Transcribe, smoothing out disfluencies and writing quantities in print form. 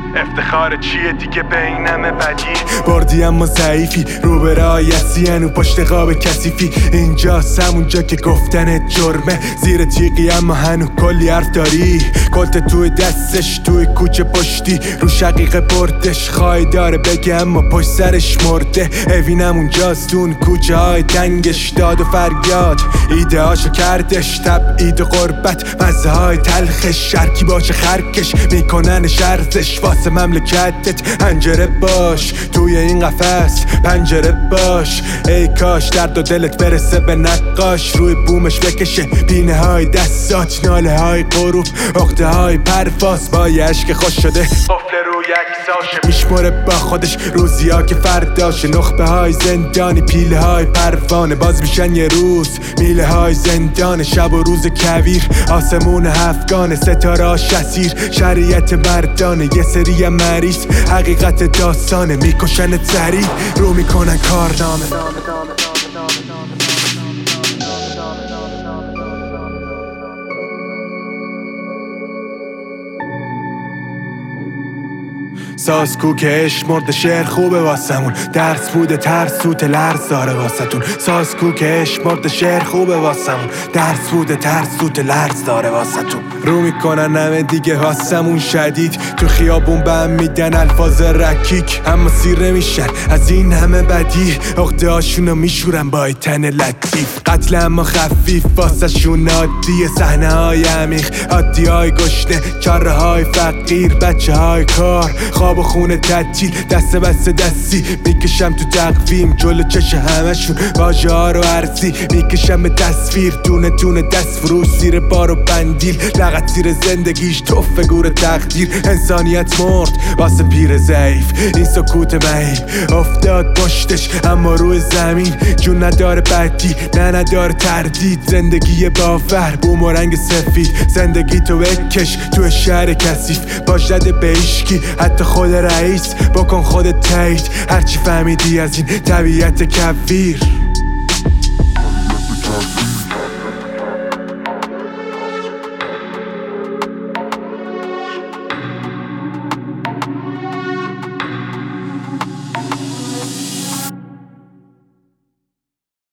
افتخار چیه دیگه بین همه بدی؟ بردی اما ضعیفی رو به رایسی هنو پشت قاب کثیفی. اینجاست همونجا که گفتنت جرمه، زیر تیغی اما هنو کلی حرف داری. کلت توی دستش توی کوچه پشتی، رو شقیقه بردش خواهی داره بگه اما پشت سرش مرده. اوینم اونجاست اون کوچه های تنگش، داد و فریاد ایده هاشو کردش تبعید و غربت، مزه های تلخش شرکی باشه خرکش میکننش ارزش واسه مملکتت. هنجره باش توی این قفس پنجره باش، ای کاش درد و دلت برسه به نقاش، روی بومش بکشه پینه های دستات، ناله های غروب عقده های پرواز با یه عشق خوش شده قفل روی عکساشه میشماره با خودش روزی ها که فرداشه. نخبه های زندانی پیله های پروانه، باز میشن یه روز میله های زندانه. شب و روز کویر آسمون هفتگانه، ستاره هاش اسیر شریعت مردانه. یه سری مریض حقیقت داستانه، میکشن سریع رو میکنن کارنامه. ساسکو که عشق مرده شعر خوبه واسمون، درس بوده ترس سوت لرز داره واسهتون. ساسکو که عشق مرده شعر خوبه واسمون، درس بوده ترس سوت لرز داره واسهتون. رو میکنن همه دیگه واسمون شدید، تو خیابون به هم میدن الفاظ رکیک، اما سیر نمیشن از این همه بدی. عقده هاشونو میشورن با تن لطیف، قتل اما خفیف واسه شون عادیه. صحنه های عمیق عادی های گشنه، چاره های فقیر بچه های کار، خواب و خونه تعطیل دست بست دستی. میکشم تو تقویم جلو چش همشون واژه ها رو عرضی، میکشم به تصویر دونه دونه دست فروش زیر بار و بندیل. لغت زیر زندگیش توفه گور تقدیر، انسانیت مرد واسه پیر ضعیف. این سکوت مهیب افتاد پشتش اما روی زمین جون نداره بدی نه نداره تردید. زندگی باور بوم و رنگ سفید، زندگی تو بکش تو شهر کثیف. باش نده به هیچکی حتی خود رئیس، بکن خودت تایید هرچی فهمیدی از این طبیعت کویر.